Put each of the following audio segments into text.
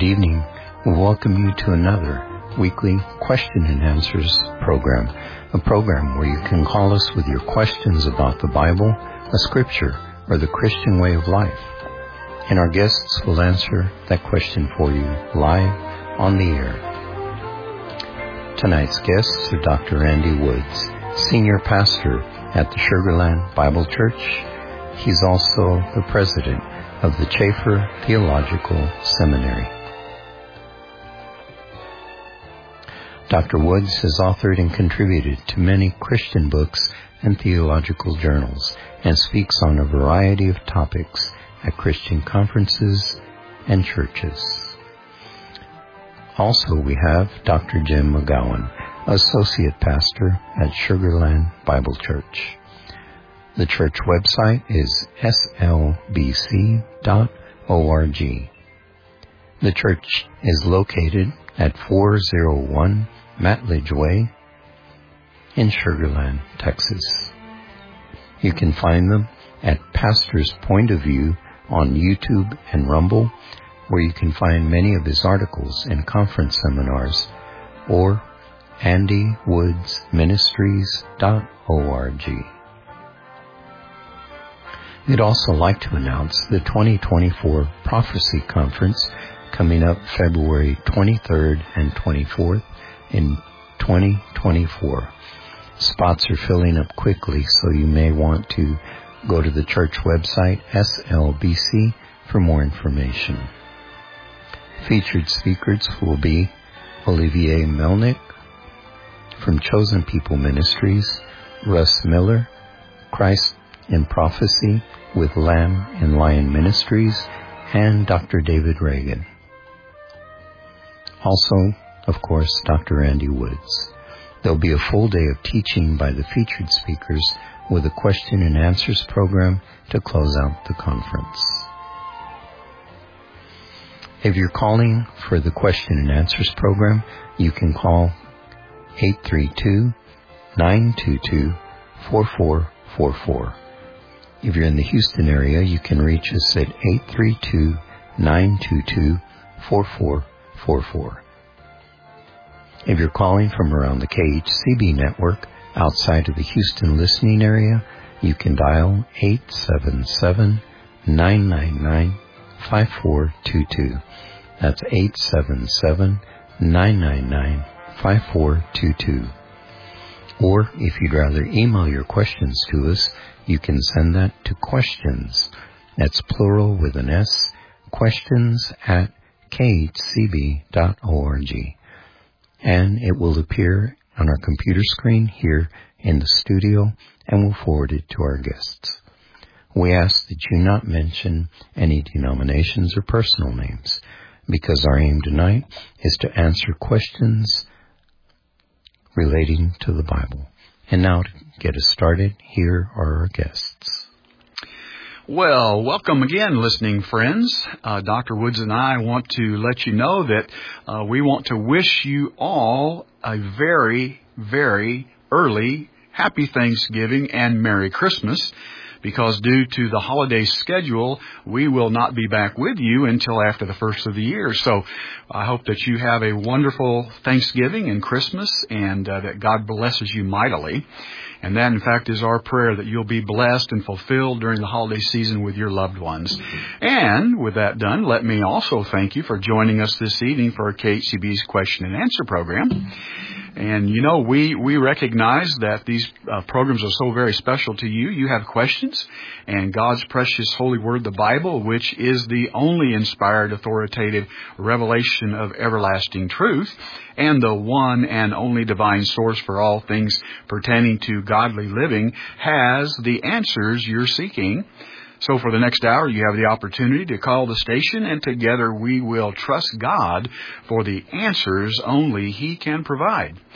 Good evening. We welcome you to another weekly question and answers program, a program where you can call us with your questions about the Bible, a scripture, or the Christian way of life. And our guests will answer that question for you live on the air. Tonight's guests are Dr. Randy Woods, Senior Pastor at the Sugar Land Bible Church. He's also the President of the Chafer Theological Seminary. Dr. Woods has authored and contributed to many Christian books and theological journals and speaks on a variety of topics at Christian conferences and churches. Also, we have Dr. Jim McGowan, Associate Pastor at Sugar Land Bible Church. The church website is slbc.org. The church is located at 401 Matledge Way in Sugar Land, Texas. You can find them at Pastor's Point of View on YouTube and Rumble, where you can find many of his articles and conference seminars, or andywoodsministries.org. We'd also like to announce the 2024 Prophecy Conference coming up February 23rd and 24th in 2024. Spots are filling up quickly, so you may want to go to the church website, SLBC, for more information. Featured speakers will be Olivier Melnick from Chosen People Ministries, Russ Miller, Christ in Prophecy with Lamb and Lion Ministries, and Dr. David Reagan. Also, of course, Dr. Randy Woods. There'll be a full day of teaching by the featured speakers with a question and answers program to close out the conference. If you're calling for the question and answers program, you can call 832-922-4444. If you're in the Houston area, you can reach us at 832-922-4444. If you're calling from around the KHCB network outside of the Houston listening area, you can dial 877-999-5422. That's 877-999-5422. Or if you'd rather email your questions to us, you can send that to questions. That's plural with an S, questions@khcb.org. And it will appear on our computer screen here in the studio, and we'll forward it to our guests. We ask that you not mention any denominations or personal names, because our aim tonight is to answer questions relating to the Bible. And now to get us started, here are our guests. Well, welcome again, listening friends. Dr. Woods and I want to let you know that we want to wish you all a very, very early Happy Thanksgiving and Merry Christmas, because due to the holiday schedule, we will not be back with you until after the first of the year. So I hope that you have a wonderful Thanksgiving and Christmas, and that God blesses you mightily. And that, in fact, is our prayer, that you'll be blessed and fulfilled during the holiday season with your loved ones. And with that done, let me also thank you for joining us this evening for KHCB's Question and Answer program. And, you know, we recognize that these programs are so very special to you. You have questions, and God's precious holy word, the Bible, which is the only inspired, authoritative revelation of everlasting truth, and the one and only divine source for all things pertaining to godly living, has the answers you're seeking. So for the next hour, you have the opportunity to call the station, and together we will trust God for the answers only He can provide.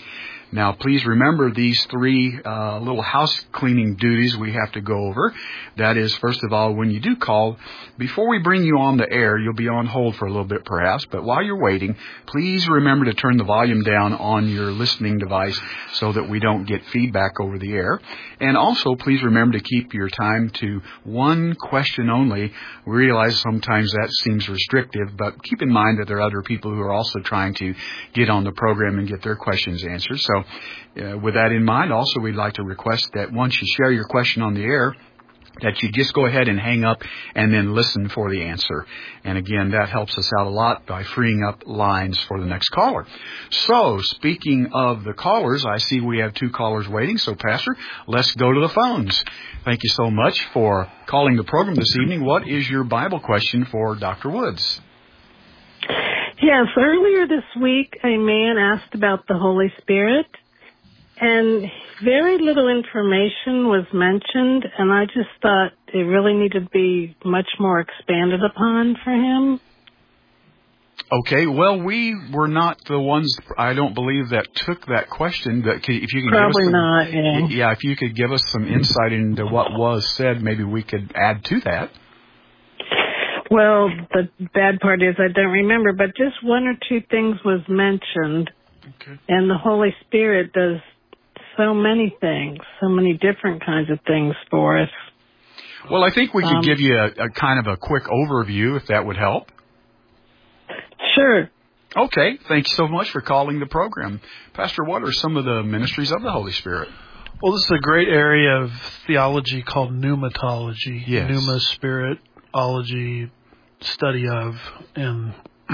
Now, please remember these three little house cleaning duties we have to go over. That is, first of all, when you do call, before we bring you on the air, you'll be on hold for a little bit perhaps, but while you're waiting, please remember to turn the volume down on your listening device so that we don't get feedback over the air. And also, please remember to keep your time to one question only. We realize sometimes that seems restrictive, but keep in mind that there are other people who are also trying to get on the program and get their questions answered. So with that in mind, also we'd like to request that once you share your question on the air, that you just go ahead and hang up and then listen for the answer. And again, that helps us out a lot by freeing up lines for the next caller. So, speaking of the callers, I see we have 2 callers waiting. So, Pastor, let's go to the phones. Thank you so much for calling the program this evening. What is your Bible question for Dr. Woods? Yes, earlier this week, a man asked about the Holy Spirit, and very little information was mentioned, and I just thought it really needed to be much more expanded upon for him. Okay, well, we were not the ones, I don't believe, that took that question. But if you can Probably give us not, yeah. Yeah, if you could give us some insight into what was said, maybe we could add to that. Well, the bad part is I don't remember, but just 1 or 2 things was mentioned, Okay. and the Holy Spirit does so many things, so many different kinds of things for us. Well, I think we could give you a kind of a quick overview, if that would help. Sure. Okay, thank you so much for calling the program. Pastor, what are some of the ministries of the Holy Spirit? Well, this is a great area of theology called pneumatology. Yes. Pneuma, spirit, ology, study of, and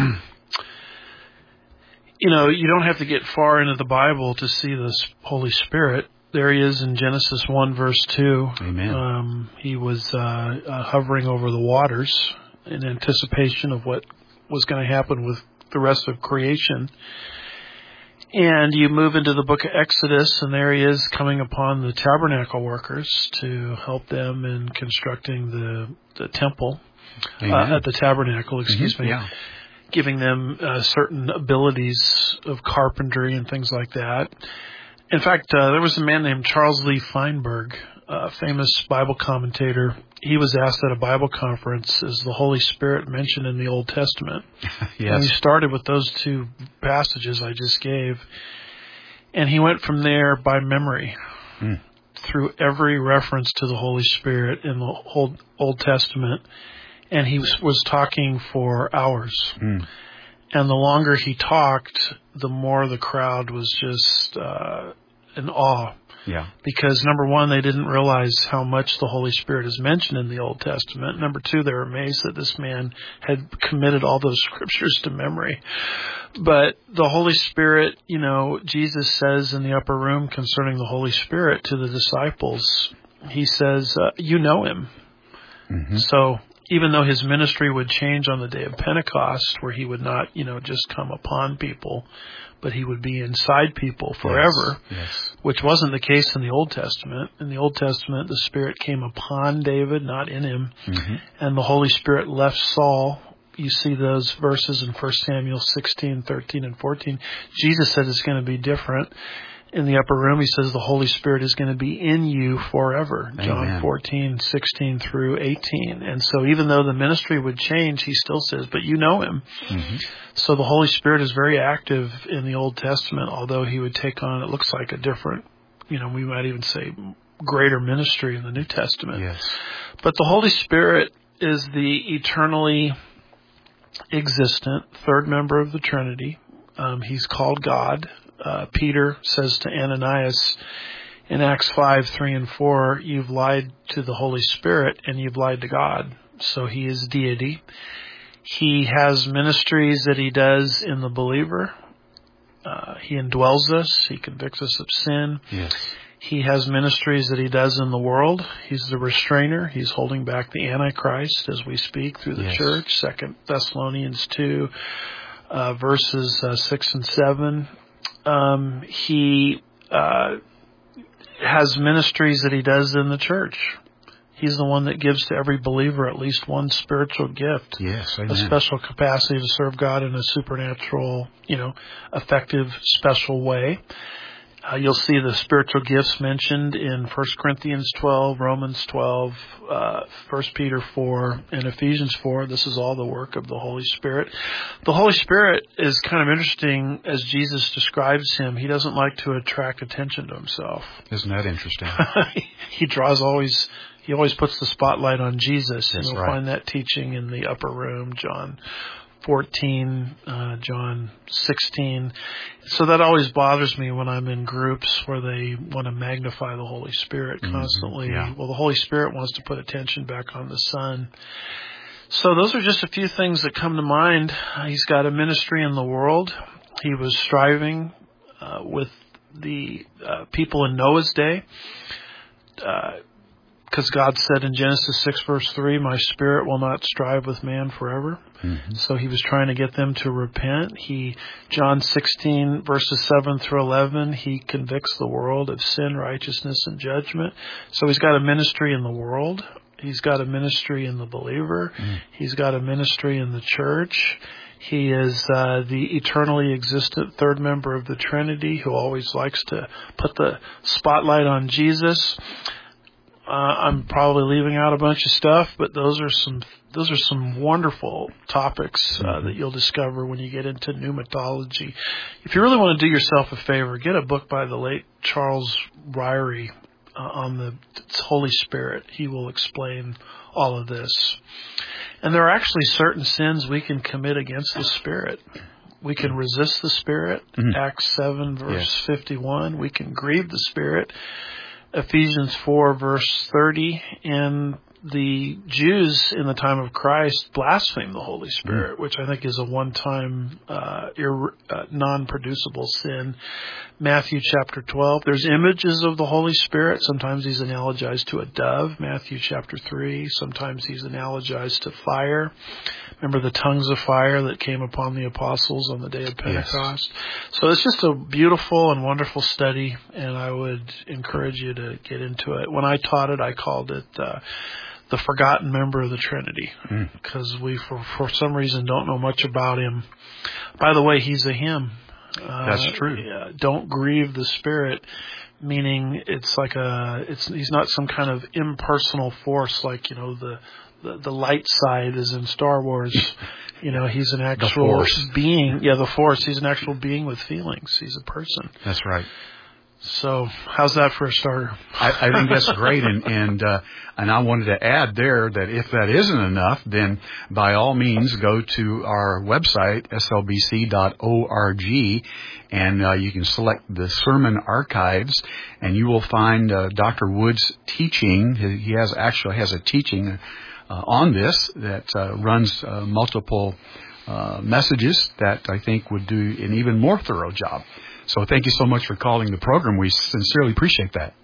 you know, you don't have to get far into the Bible to see this Holy Spirit. There he is in Genesis 1, verse 2. Amen. He was hovering over the waters in anticipation of what was going to happen with the rest of creation. And you move into the book of Exodus, and there he is coming upon the tabernacle workers to help them in constructing the temple, at the tabernacle, excuse me. Yeah. Giving them certain abilities of carpentry and things like that. In fact, there was a man named Charles Lee Feinberg, a famous Bible commentator. He was asked at a Bible conference, is the Holy Spirit mentioned in the Old Testament? Yes. And he started with those 2 passages I just gave. And he went from there by memory through every reference to the Holy Spirit in the Old Testament. And he was talking for hours. And the longer he talked, the more the crowd was just in awe. Yeah. Because, number one, they didn't realize how much the Holy Spirit is mentioned in the Old Testament. Number 2, they were amazed that this man had committed all those scriptures to memory. But the Holy Spirit, you know, Jesus says in the upper room concerning the Holy Spirit to the disciples, he says, you know him. Mm-hmm. So even though his ministry would change on the day of Pentecost, where he would not, you know, just come upon people, but he would be inside people forever, yes. Which wasn't the case in the Old Testament. In the Old Testament, the Spirit came upon David, not in him, and the Holy Spirit left Saul. You see those verses in 1 Samuel 16, 13, and 14. Jesus said it's going to be different. In the upper room, he says the Holy Spirit is going to be in you forever. Amen. John 14, 16 through 18. And so even though the ministry would change, he still says, but you know him. Mm-hmm. So the Holy Spirit is very active in the Old Testament, although he would take on, it looks like, a different, you know, we might even say greater ministry in the New Testament. Yes. But the Holy Spirit is the eternally existent third member of the Trinity. He's called God. Peter says to Ananias in Acts 5, 3, and 4, you've lied to the Holy Spirit and you've lied to God. So he is deity. He has ministries that he does in the believer. He indwells us. He convicts us of sin. Yes. He has ministries that he does in the world. He's the restrainer. He's holding back the Antichrist as we speak through the church. 2 Thessalonians 2, verses 6 and 7. He has ministries that he does in the church. He's the one that gives to every believer at least one spiritual gift. Yes, amen. A special capacity to serve God in a supernatural, effective, special way. You'll see the spiritual gifts mentioned in 1 Corinthians 12, Romans 12, 1 Peter 4, and Ephesians 4. This is all the work of the Holy Spirit. The Holy Spirit is kind of interesting as Jesus describes him. He doesn't like to attract attention to himself. Isn't that interesting? He always puts the spotlight on Jesus. That's and you'll find that teaching in the upper room, John 14, John 16. So that always bothers me when I'm in groups where they want to magnify the Holy Spirit constantly. Mm-hmm. Yeah. Well, the Holy Spirit wants to put attention back on the Son. So those are just a few things that come to mind. He's got a ministry in the world. He was striving with the people in Noah's day. Because God said in Genesis 6, verse 3, my spirit will not strive with man forever. Mm-hmm. So he was trying to get them to repent. John 16, verses 7 through 11, he convicts the world of sin, righteousness, and judgment. So he's got a ministry in the world. He's got a ministry in the believer. Mm. He's got a ministry in the church. He is the eternally existent third member of the Trinity who always likes to put the spotlight on Jesus. I'm probably leaving out a bunch of stuff, but those are some wonderful topics that you'll discover when you get into pneumatology. If you really want to do yourself a favor, get a book by the late Charles Ryrie on the Holy Spirit. He will explain all of this. And there are actually certain sins we can commit against the Spirit. We can resist the Spirit, Acts 7, verse 51. We can grieve the Spirit, Ephesians 4, verse 30, and the Jews in the time of Christ blasphemed the Holy Spirit, which I think is a one-time non-producible sin. Matthew chapter 12, there's images of the Holy Spirit. Sometimes he's analogized to a dove, Matthew chapter 3. Sometimes he's analogized to fire. Remember the tongues of fire that came upon the apostles on the day of Pentecost? Yes. So it's just a beautiful and wonderful study, and I would encourage you to get into it. When I taught it, I called it the forgotten member of the Trinity, because we, for some reason, don't know much about him. By the way, he's a him. That's true. Don't grieve the Spirit, meaning it's like he's not some kind of impersonal force like, the light side is in Star Wars. He's an actual being. Yeah, the Force. He's an actual being with feelings. He's a person. That's right. So, how's that for a starter? I think that's great, and I wanted to add there that if that isn't enough, then by all means go to our website slbc.org, and you can select the sermon archives, and you will find Dr. Wood's teaching. He has a teaching on this that runs multiple messages that I think would do an even more thorough job. So thank you so much for calling the program. We sincerely appreciate that.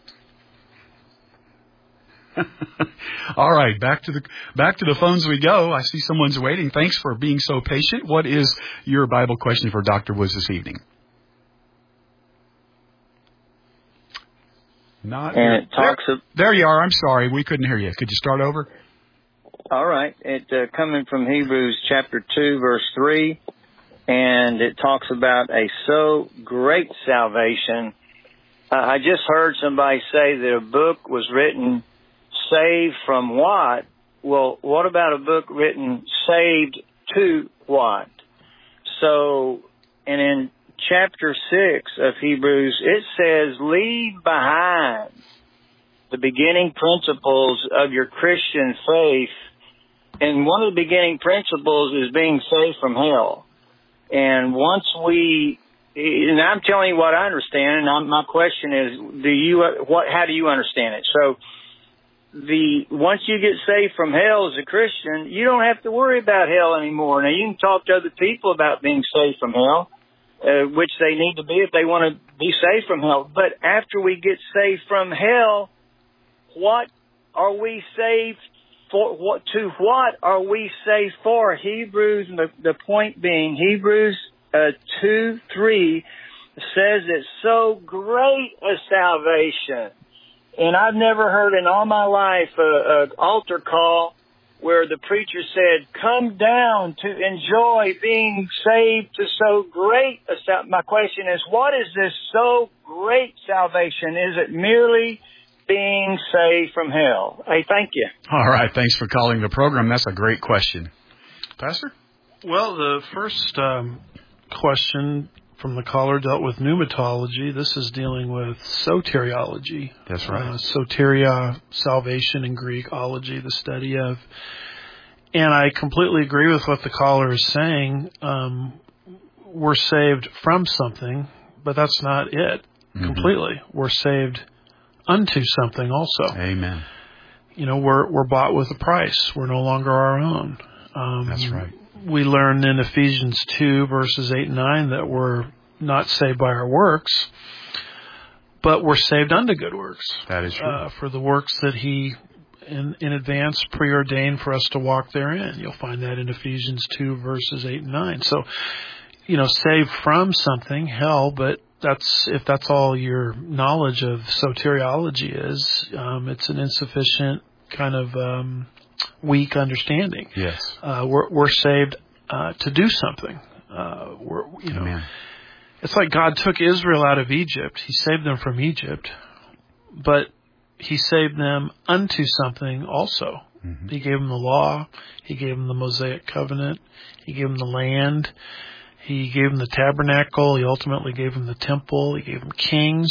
All right, back to the phones we go. I see someone's waiting. Thanks for being so patient. What is your Bible question for Dr. Woods this evening? There you are. I'm sorry, we couldn't hear you. Could you start over? All right. Coming from Hebrews chapter 2, verse 3. And it talks about a so great salvation. I just heard somebody say that a book was written, Saved from What? Well, what about a book written, Saved to What? So, and in chapter 6 of Hebrews, it says, leave behind the beginning principles of your Christian faith. And one of the beginning principles is being saved from hell. And and I'm telling you what I understand, and my question is, how do you understand it? So, once you get saved from hell as a Christian, you don't have to worry about hell anymore. Now, you can talk to other people about being saved from hell, which they need to be if they want to be saved from hell. But after we get saved from hell, what are we saved for? What are we saved for? Hebrews, the point being, Hebrews 2:3 says it's so great a salvation. And I've never heard in all my life an altar call where the preacher said, come down to enjoy being saved to so great a salvation. My question is, what is this so great salvation? Is it merely being saved from hell? Hey, thank you. All right. Thanks for calling the program. That's a great question. Pastor? Well, the first question from the caller dealt with pneumatology. This is dealing with soteriology. That's right. Soteria, salvation in Greek, ology, the study of. And I completely agree with what the caller is saying. We're saved from something, but that's not it completely. We're saved unto something also. Amen. You know, we're bought with a price. We're no longer our own. That's right. We learned in Ephesians 2, verses 8 and 9, that we're not saved by our works, but we're saved unto good works. That is true. For the works that He in advance preordained for us to walk therein. You'll find that in Ephesians 2, verses 8 and 9. So, you know, saved from something, hell, but if that's all your knowledge of soteriology is, it's an insufficient kind of weak understanding. Yes. We're saved to do something. Amen. It's like God took Israel out of Egypt. He saved them from Egypt, but He saved them unto something also. Mm-hmm. He gave them the law. He gave them the Mosaic covenant. He gave them the land. He gave them the tabernacle. He ultimately gave them the temple. He gave them kings.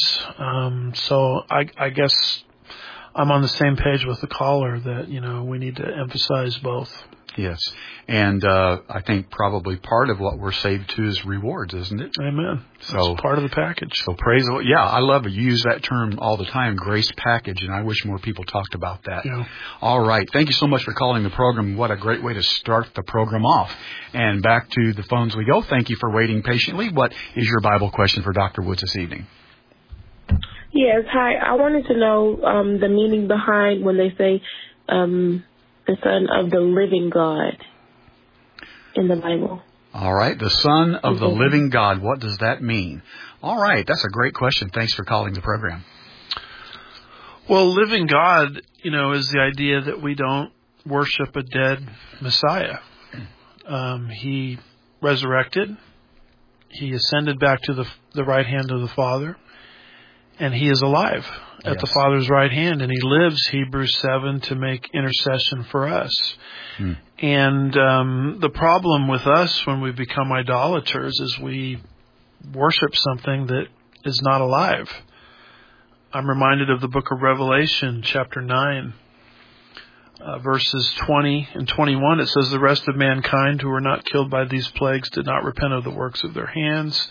So I guess I'm on the same page with the caller that, you know, we need to emphasize both. Yes. And I think probably part of what we're saved to is rewards, isn't it? Amen. That's part of the package. So praise the Lord. Yeah, I love it. You use that term all the time, grace package, and I wish more people talked about that. Yeah. All right. Thank you so much for calling the program. What a great way to start the program off. And back to the phones we go. Thank you for waiting patiently. What is your Bible question for Dr. Woods this evening? Yes, hi. I wanted to know the meaning behind when they say the Son of the living God in the Bible. All right. The Son of the living God. What does that mean? All right. That's a great question. Thanks for calling the program. Well, living God, you know, is the idea that we don't worship a dead Messiah. He resurrected. He ascended back to the right hand of the Father. And He is alive at the Father's right hand, and He lives, Hebrews 7, to make intercession for us. And the problem with us when we become idolaters is we worship something that is not alive. I'm reminded of the book of Revelation, chapter 9, verses 20 and 21. It says, the rest of mankind who were not killed by these plagues did not repent of the works of their hands,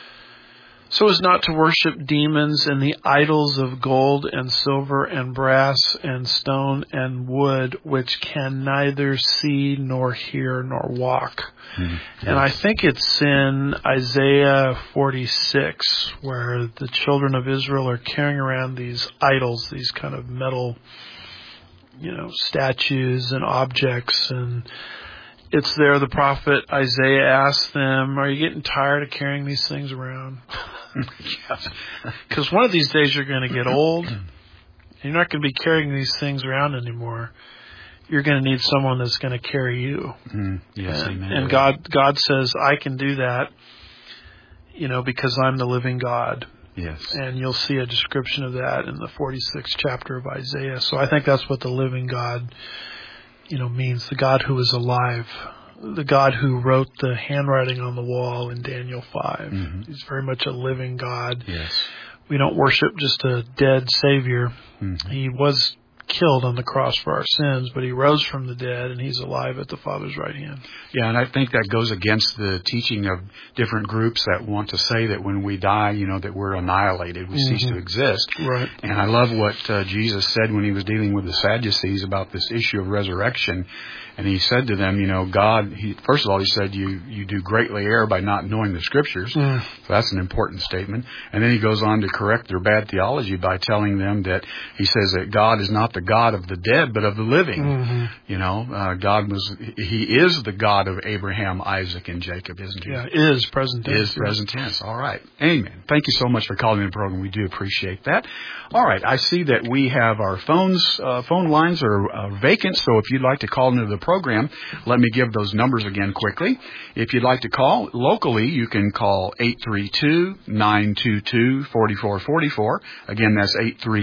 so as not to worship demons and the idols of gold and silver and brass and stone and wood, which can neither see nor hear nor walk. Mm-hmm. Yes. And I think it's in Isaiah 46 where the children of Israel are carrying around these idols, these kind of metal, you know, statues and objects, and it's there the prophet Isaiah asked them, are you getting tired of carrying these things around? Because one of these days you're going to get old. You're not going to be carrying these things around anymore. You're going to need someone that's going to carry you. Yes, amen. And God says, I can do that, you know, because I'm the living God. Yes. And you'll see a description of that in the 46th chapter of Isaiah. So I think that's what the living God, you know, means. The God who is alive. The God who wrote the handwriting on the wall in Daniel 5. Mm-hmm. He's very much a living God. Yes. We don't worship just a dead Savior. Mm-hmm. He was killed on the cross for our sins, but He rose from the dead, and He's alive at the Father's right hand. Yeah, and I think that goes against the teaching of different groups that want to say that when we die, you know, that we're annihilated, we cease to exist. Right. And I love what Jesus said when He was dealing with the Sadducees about this issue of resurrection. And He said to them, you know, God, first of all, He said, you do greatly err by not knowing the Scriptures. So that's an important statement. And then He goes on to correct their bad theology by telling them that He says that God is not not the God of the dead, but of the living. Mm-hmm. You know, He is the God of Abraham, Isaac, and Jacob, isn't He? Yeah, is present tense. Is present tense. All right. Amen. Thank you so much for calling in the program. We do appreciate that. All right. I see that we have our phone lines are vacant. So if you'd like to call into the program, let me give those numbers again quickly. If you'd like to call locally, you can call 832-922-4444. Again, that's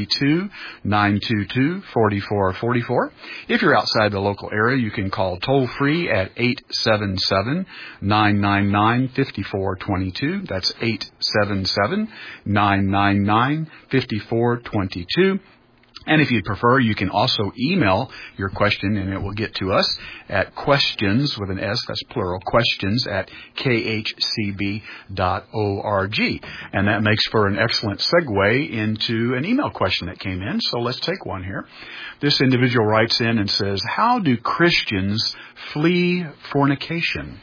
832-922-4444. If you're outside the local area, you can call toll free at 877-999-5422. That's 877-999-5422. And if you'd prefer, you can also email your question, and it will get to us at questions, with an S, that's plural, questions at khcb.org. And that makes for an excellent segue into an email question that came in. So let's take one here. This individual writes in and says, how do Christians flee fornication?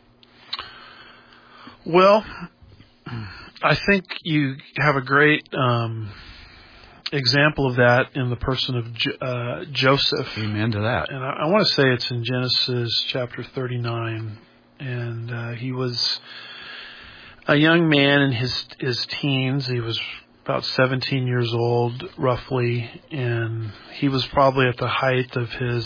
Well, I think you have a great example of that in the person of Joseph. Amen to that. And I want to say it's in Genesis chapter 39. And he was a young man in his teens. He was about 17 years old, roughly. And he was probably at the height of his,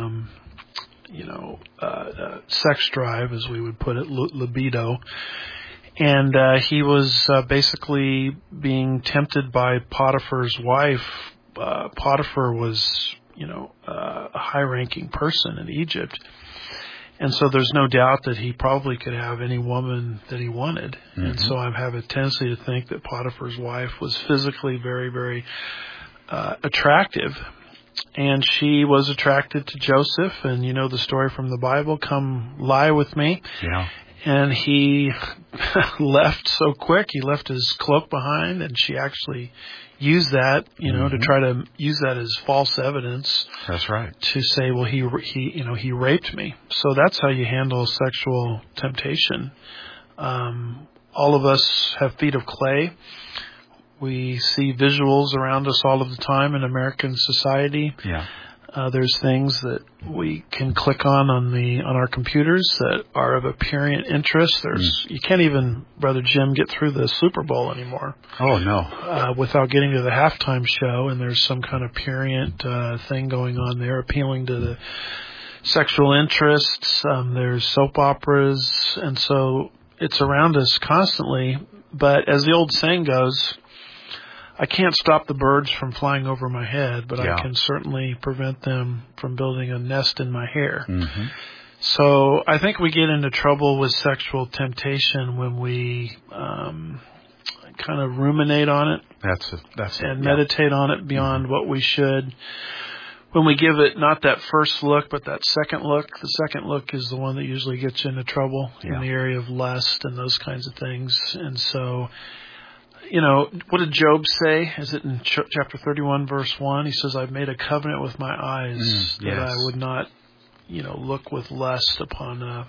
sex drive, as we would put it, libido. And he was basically being tempted by Potiphar's wife. Potiphar was, a high-ranking person in Egypt. And so there's no doubt that he probably could have any woman that he wanted. Mm-hmm. And so I have a tendency to think that Potiphar's wife was physically very, very attractive. And she was attracted to Joseph. And you know the story from the Bible, come lie with me. Yeah. And he left so quick. He left his cloak behind, and she actually used that, to try to use that as false evidence. That's right. To say, well, he raped me. So that's how you handle sexual temptation. All of us have feet of clay. We see visuals around us all of the time in American society. Yeah. There's things that we can click on our computers that are of apparent interest. You can't even, Brother Jim, get through the Super Bowl anymore. Oh no! Without getting to the halftime show, and there's some kind of apparent thing going on there, appealing to the sexual interests. There's soap operas, and so it's around us constantly. But as the old saying goes, I can't stop the birds from flying over my head, but I can certainly prevent them from building a nest in my hair. Mm-hmm. So I think we get into trouble with sexual temptation when we kind of ruminate on it. That's and meditate on it beyond what we should. When we give it not that first look, but that second look, the second look is the one that usually gets you into trouble in the area of lust and those kinds of things. And so, what did Job say? Is it in chapter 31, verse 1? He says, I've made a covenant with my eyes that I would not, look with lust upon a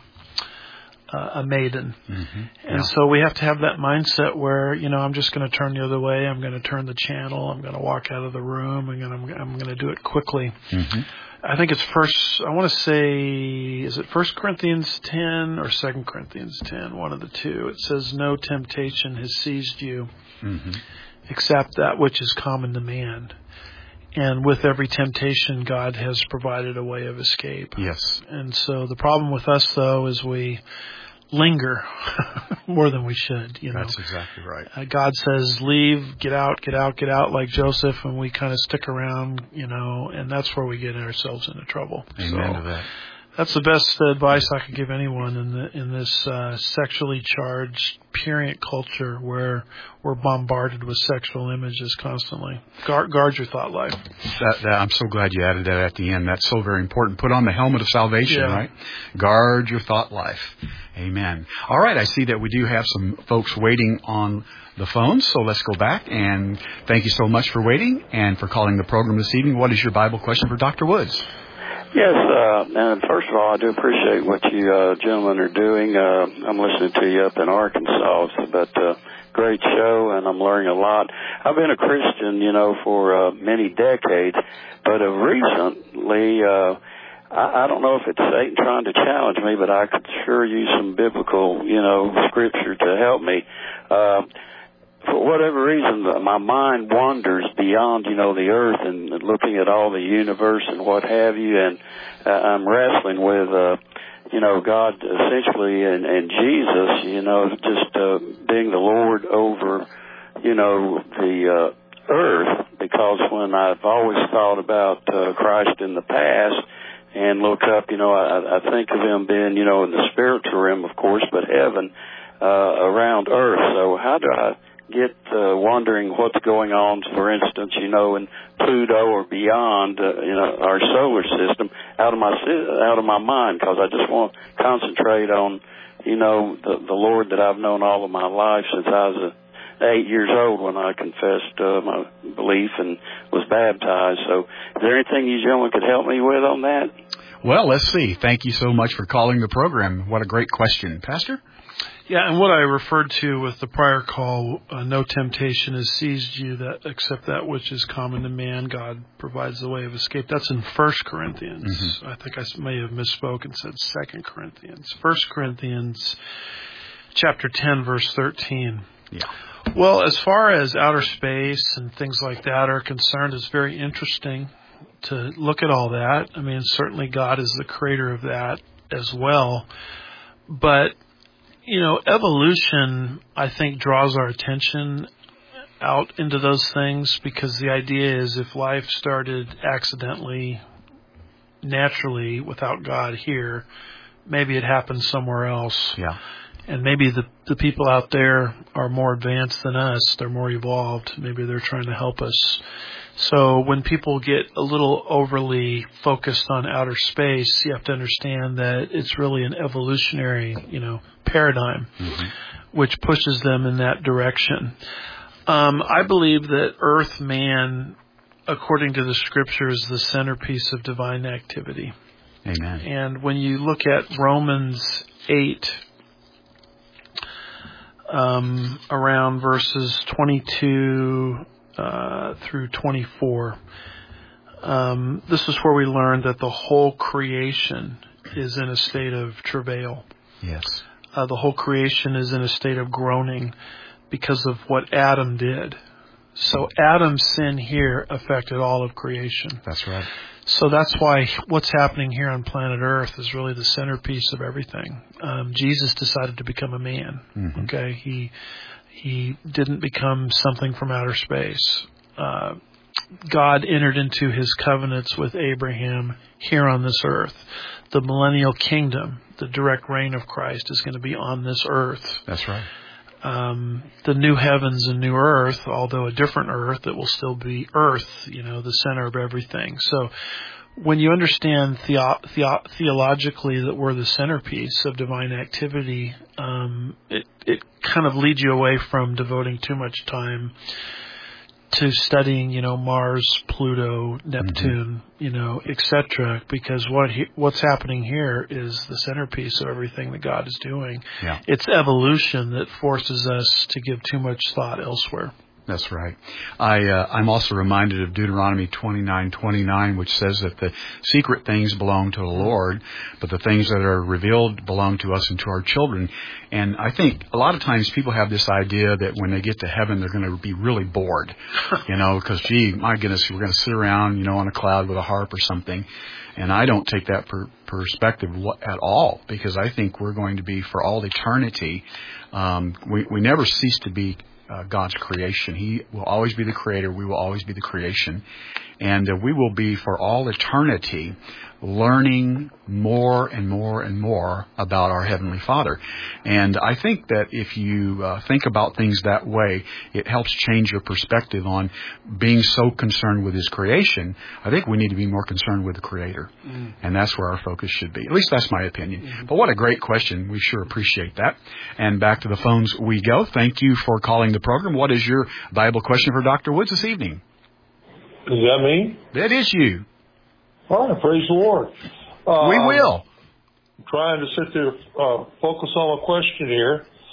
maiden. Mm-hmm. And so we have to have that mindset where, I'm just going to turn the other way. I'm going to turn the channel. I'm going to walk out of the room, and I'm going to do it quickly. Mm-hmm. I think it's is it 1 Corinthians 10 or 2 Corinthians 10? One of the two. It says, no temptation has seized you except that which is common to man. And with every temptation, God has provided a way of escape. Yes. And so the problem with us, though, is we linger more than we should. That's exactly right. God says, leave, get out, like Joseph, and we kind of stick around, and that's where we get ourselves into trouble. Amen to that. That's the best advice I could give anyone in this sexually charged, prurient culture where we're bombarded with sexual images constantly. Guard your thought life. I'm so glad you added that at the end. That's so very important. Put on the helmet of salvation, right? Guard your thought life. Amen. All right, I see that we do have some folks waiting on the phone, so let's go back. And thank you so much for waiting and for calling the program this evening. What is your Bible question for Dr. Woods? Yes, and first of all, I do appreciate what you gentlemen are doing. I'm listening to you up in Arkansas, but great show, and I'm learning a lot. I've been a Christian, for many decades, but recently, I don't know if it's Satan trying to challenge me, but I could sure use some biblical, scripture to help me. For whatever reason, my mind wanders beyond, the earth and looking at all the universe and what have you, and I'm wrestling with, God essentially and Jesus, just being the Lord over, the earth, because when I've always thought about Christ in the past and look up, I think of him being, in the spiritual realm, of course, but heaven around earth. So how do I get wondering what's going on, for instance, in Pluto or beyond, our solar system, out of my mind, because I just want to concentrate on, the Lord that I've known all of my life since I was 8 years old when I confessed my belief and was baptized. So is there anything you gentlemen could help me with on that? Well, let's see. Thank you so much for calling the program. What a great question. Pastor? Yeah, and what I referred to with the prior call, no temptation has seized you except that which is common to man. God provides the way of escape. That's in 1 Corinthians. Mm-hmm. I think I may have misspoke and said 2 Corinthians. 1 Corinthians chapter 10, verse 13. Yeah. Well, as far as outer space and things like that are concerned, it's very interesting to look at all that. I mean, certainly God is the creator of that as well. But evolution, I think, draws our attention out into those things, because the idea is if life started accidentally, naturally, without God here, maybe it happened somewhere else. Yeah. And maybe the people out there are more advanced than us. They're more evolved. Maybe they're trying to help us. So when people get a little overly focused on outer space, you have to understand that it's really an evolutionary, paradigm, mm-hmm. which pushes them in that direction. I believe that Earth man, according to the Scripture, is the centerpiece of divine activity. Amen. And when you look at Romans 8, around verses 22 through 24, this is where we learn that the whole creation is in a state of travail. Yes. The whole creation is in a state of groaning because of what Adam did. So Adam's sin here affected all of creation. That's right. So that's why what's happening here on planet Earth is really the centerpiece of everything. Jesus decided to become a man. Mm-hmm. Okay, he didn't become something from outer space. God entered into his covenants with Abraham here on this earth. The millennial kingdom, the direct reign of Christ, is going to be on this earth. That's right. The new heavens and new earth, although a different earth, it will still be earth, the center of everything. So when you understand theologically that we're the centerpiece of divine activity, it kind of leads you away from devoting too much time to studying, Mars, Pluto, Neptune, mm-hmm. etc. Because what's happening here is the centerpiece of everything that God is doing. Yeah. It's evolution that forces us to give too much thought elsewhere. That's right. I'm also reminded of Deuteronomy 29:29, which says that the secret things belong to the Lord, but the things that are revealed belong to us and to our children. And I think a lot of times people have this idea that when they get to heaven, they're going to be really bored, because, my goodness, we're going to sit around, on a cloud with a harp or something. And I don't take that perspective at all, because I think we're going to be for all eternity. We never cease to be God's creation. He will always be the creator. We will always be the creation. And we will be for all eternity learning more and more and more about our Heavenly Father. And I think that if you think about things that way, it helps change your perspective on being so concerned with His creation. I think we need to be more concerned with the Creator. Mm. And that's where our focus should be. At least that's my opinion. Mm-hmm. But what a great question. We sure appreciate that. And back to the phones we go. Thank you for calling the program. What is your Bible question for Dr. Woods this evening? Is that me? That is you. All right, praise the Lord. We will. I'm trying to sit there, focus on a question here.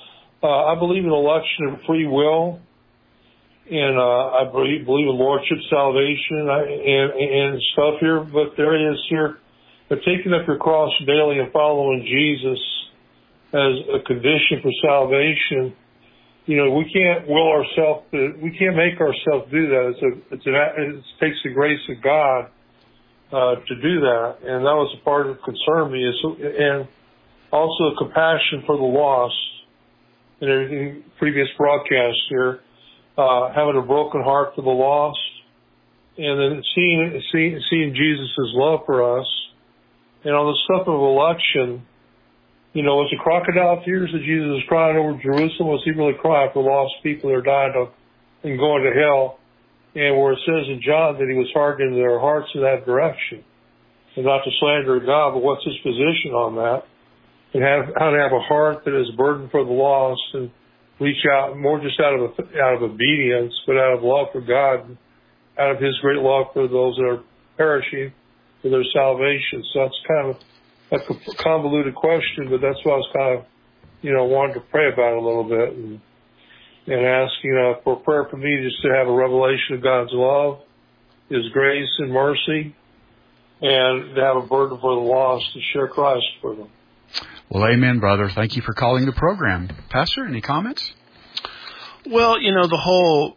I believe in election and free will, and I believe in lordship, salvation, and stuff here. But there is here, but taking up your cross daily and following Jesus as a condition for salvation. You know, we can't we can't make ourselves do that. It takes the grace of God to do that, and that was a part that concerned me, and also compassion for the lost. In everything previous broadcast here, having a broken heart for the lost, and then seeing Jesus' love for us, and on the stuff of election. You know, was the crocodile tears that Jesus was crying over Jerusalem? Was he really crying for lost people that are dying and going to hell? And where it says in John that he was hardening their hearts in that direction. And not to slander God, but what's his position on that? And how to have a heart that is burdened for the lost and reach out more just out of obedience, but out of love for God, out of his great love for those that are perishing for their salvation. So that's kind of a convoluted question, but that's why I was kind of, wanted to pray about it a little bit and ask, for prayer for me just to have a revelation of God's love, his grace and mercy, and to have a burden for the lost to share Christ for them. Well, amen, brother. Thank you for calling the program. Pastor, any comments? Well, the whole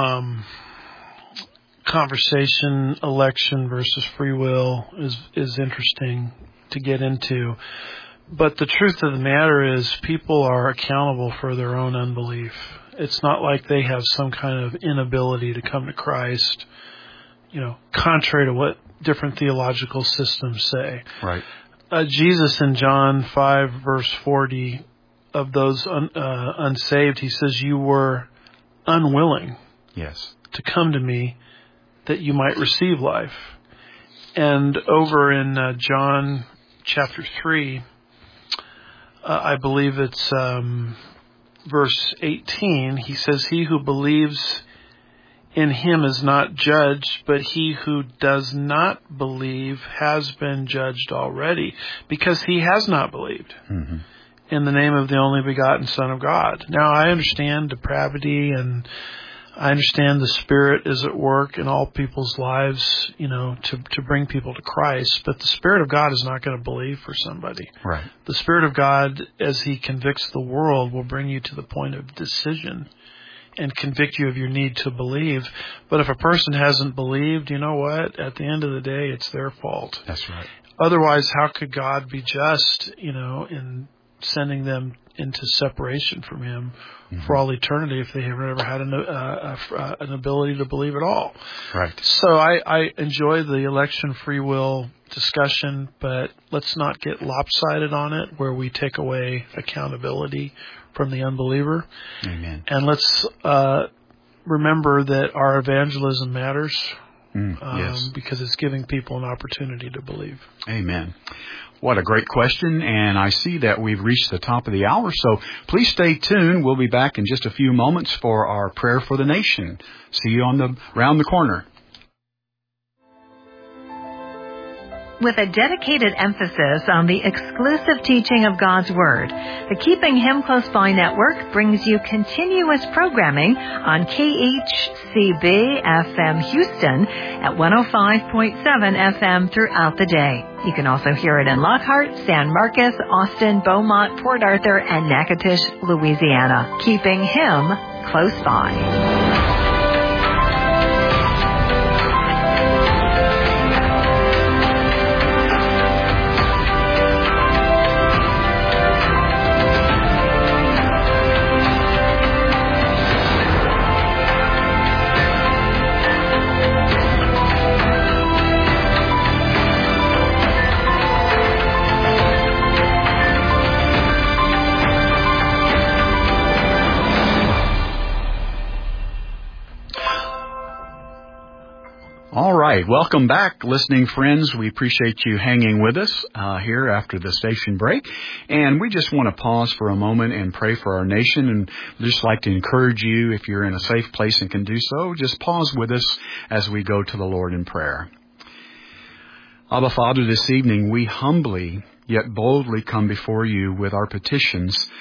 conversation, election versus free will, is interesting to get into. But the truth of the matter is people are accountable for their own unbelief. It's not like they have some kind of inability to come to Christ, contrary to what different theological systems say. Right. Jesus in John 5 verse 40, of those unsaved, he says, you were unwilling to come to me that you might receive life. And over in John chapter 3, I believe it's verse 18, he says, he who believes in him is not judged, but he who does not believe has been judged already, because he has not believed in the name of the only begotten Son of God. Now, I understand depravity, and I understand the Spirit is at work in all people's lives, to bring people to Christ. But the Spirit of God is not going to believe for somebody. Right. The Spirit of God, as he convicts the world, will bring you to the point of decision and convict you of your need to believe. But if a person hasn't believed, you know what? At the end of the day, it's their fault. That's right. Otherwise, how could God be just, in sending them into separation from him for all eternity if they have never had an ability to believe at all? Right. So I enjoy the election free will discussion, but let's not get lopsided on it where we take away accountability from the unbeliever. Amen. And let's remember that our evangelism matters because it's giving people an opportunity to believe. Amen. What a great question, and I see that we've reached the top of the hour, so please stay tuned. We'll be back in just a few moments for our prayer for the nation. See you around the corner. With a dedicated emphasis on the exclusive teaching of God's Word, the Keeping Him Close By Network brings you continuous programming on KHCB-FM Houston at 105.7 FM throughout the day. You can also hear it in Lockhart, San Marcos, Austin, Beaumont, Port Arthur, and Natchitoches, Louisiana. Keeping Him Close By. All right. Welcome back, listening friends. We appreciate you hanging with us here after the station break. And we just want to pause for a moment and pray for our nation. And just like to encourage you, if you're in a safe place and can do so, just pause with us as we go to the Lord in prayer. Abba, Father, this evening we humbly yet boldly come before you with our petitions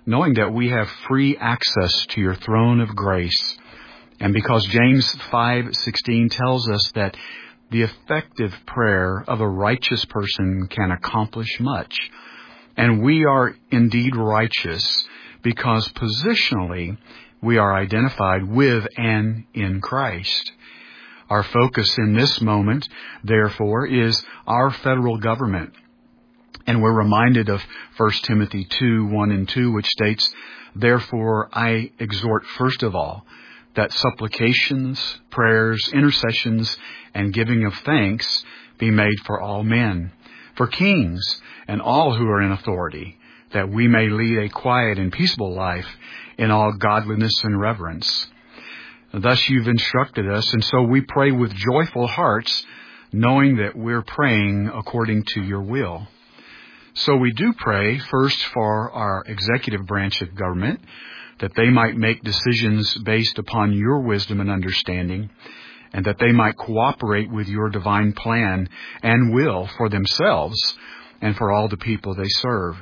knowing that we have free access to your throne of grace. And because James 5:16 tells us that the effective prayer of a righteous person can accomplish much. And we are indeed righteous because positionally we are identified with and in Christ. Our focus in this moment, therefore, is our federal government. And we're reminded of 1 Timothy 2:1 and 2, which states, "Therefore I exhort first of all that supplications, prayers, intercessions, and giving of thanks be made for all men, for kings and all who are in authority, that we may lead a quiet and peaceable life in all godliness and reverence." Thus you've instructed us, and so we pray with joyful hearts, knowing that we're praying according to your will. So we do pray first for our executive branch of government, that they might make decisions based upon your wisdom and understanding, and that they might cooperate with your divine plan and will for themselves and for all the people they serve.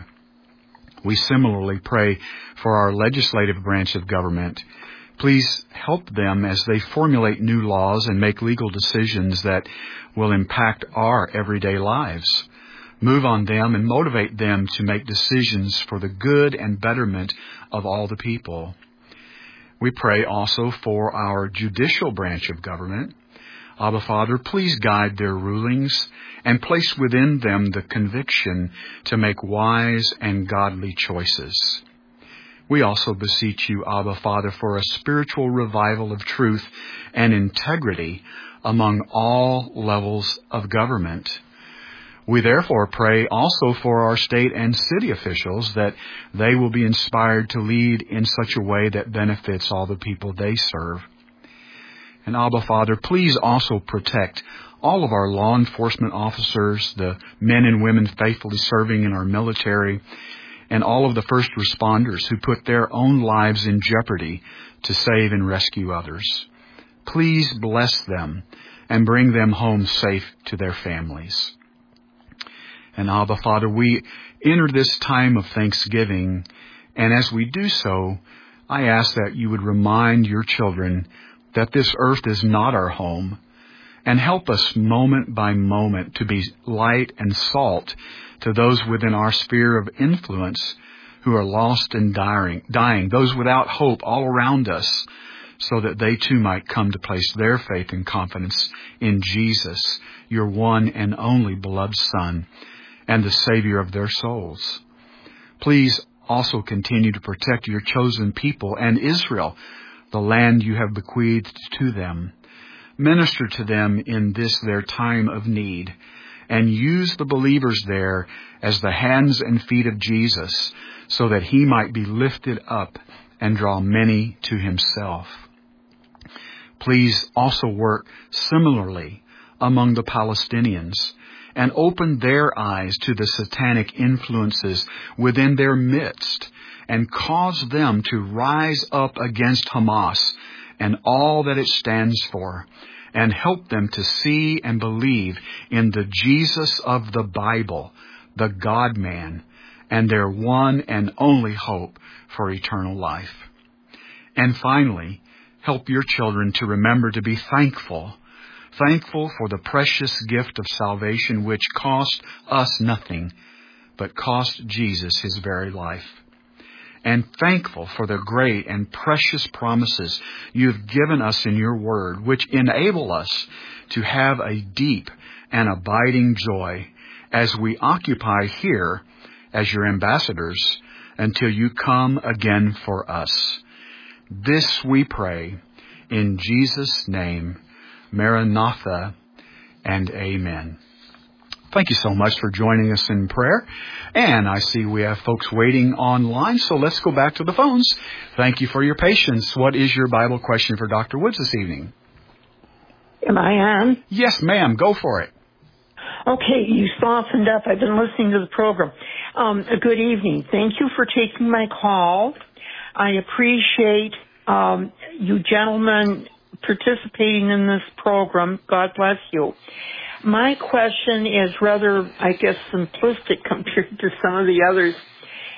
We similarly pray for our legislative branch of government. Please help them as they formulate new laws and make legal decisions that will impact our everyday lives. Move on them and motivate them to make decisions for the good and betterment of all the people. We pray also for our judicial branch of government. Abba, Father, please guide their rulings and place within them the conviction to make wise and godly choices. We also beseech you, Abba, Father, for a spiritual revival of truth and integrity among all levels of government. We therefore pray also for our state and city officials that they will be inspired to lead in such a way that benefits all the people they serve. And Abba, Father, please also protect all of our law enforcement officers, the men and women faithfully serving in our military, and all of the first responders who put their own lives in jeopardy to save and rescue others. Please bless them and bring them home safe to their families. And Abba, Father, we enter this time of thanksgiving, and as we do so, I ask that you would remind your children that this earth is not our home, and help us moment by moment to be light and salt to those within our sphere of influence who are lost and dying, those without hope all around us, so that they too might come to place their faith and confidence in Jesus, your one and only beloved Son, and the Savior of their souls. Please also continue to protect your chosen people and Israel, the land you have bequeathed to them. Minister to them in this their time of need, and use the believers there as the hands and feet of Jesus, so that he might be lifted up and draw many to himself. Please also work similarly among the Palestinians, and open their eyes to the satanic influences within their midst, and cause them to rise up against Hamas and all that it stands for, and help them to see and believe in the Jesus of the Bible, the God-man, and their one and only hope for eternal life. And finally, help your children to remember to be thankful for the precious gift of salvation which cost us nothing, but cost Jesus his very life. And thankful for the great and precious promises you've given us in your word, which enable us to have a deep and abiding joy as we occupy here as your ambassadors until you come again for us. This we pray in Jesus' name. Maranatha, and amen. Thank you so much for joining us in prayer. And I see we have folks waiting online, so let's go back to the phones. Thank you for your patience. What is your Bible question for Dr. Woods this evening? Am I on? Yes, ma'am. Go for it. Okay, you softened up. I've been listening to the program. Good evening. Thank you for taking my call. I appreciate you gentlemen participating in this program. God bless you. My question is rather, I guess, simplistic compared to some of the others.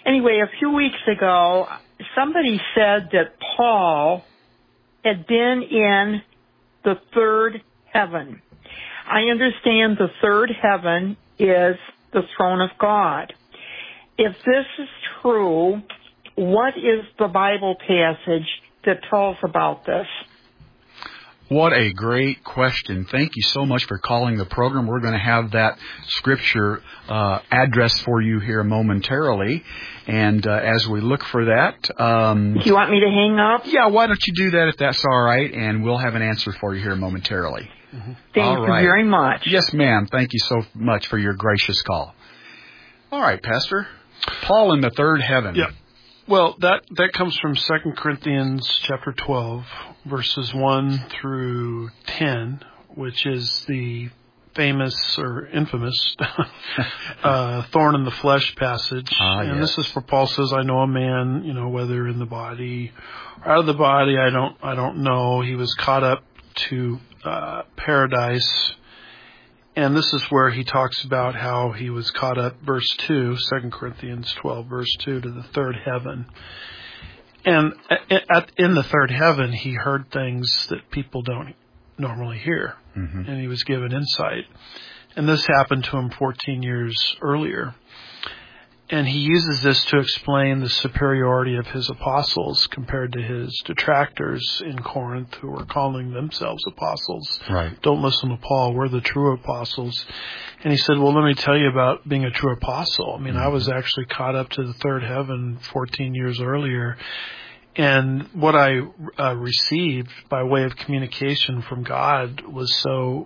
Anyway, a few weeks ago, somebody said that Paul had been in the third heaven. I understand the third heaven is the throne of God. If this is true, what is the Bible passage that tells about this? What a great question. Thank you so much for calling the program. We're going to have that scripture address for you here momentarily. And as we look for that... do you want me to hang up? Yeah, why don't you do that if that's all right, and we'll have an answer for you here momentarily. Mm-hmm. Thank you very much. Yes, ma'am. Thank you so much for your gracious call. All right, Pastor. Paul in the third heaven. Yeah. Well, that comes from 2 Corinthians chapter 12, verses 1 through 10, which is the famous or infamous thorn in the flesh passage. And yes. This is where Paul says, I know a man, whether in the body or out of the body, I don't know. He was caught up to paradise. And this is where he talks about how he was caught up, verse 2, 2 Corinthians 12, verse 2, to the third heaven. And in the third heaven, he heard things that people don't normally hear. Mm-hmm. And he was given insight. And this happened to him 14 years earlier. And he uses this to explain the superiority of his apostles compared to his detractors in Corinth who were calling themselves apostles. Right. Don't listen to Paul. We're the true apostles. And he said, well, let me tell you about being a true apostle. I mean, I was actually caught up to the third heaven 14 years earlier. And what I received by way of communication from God was so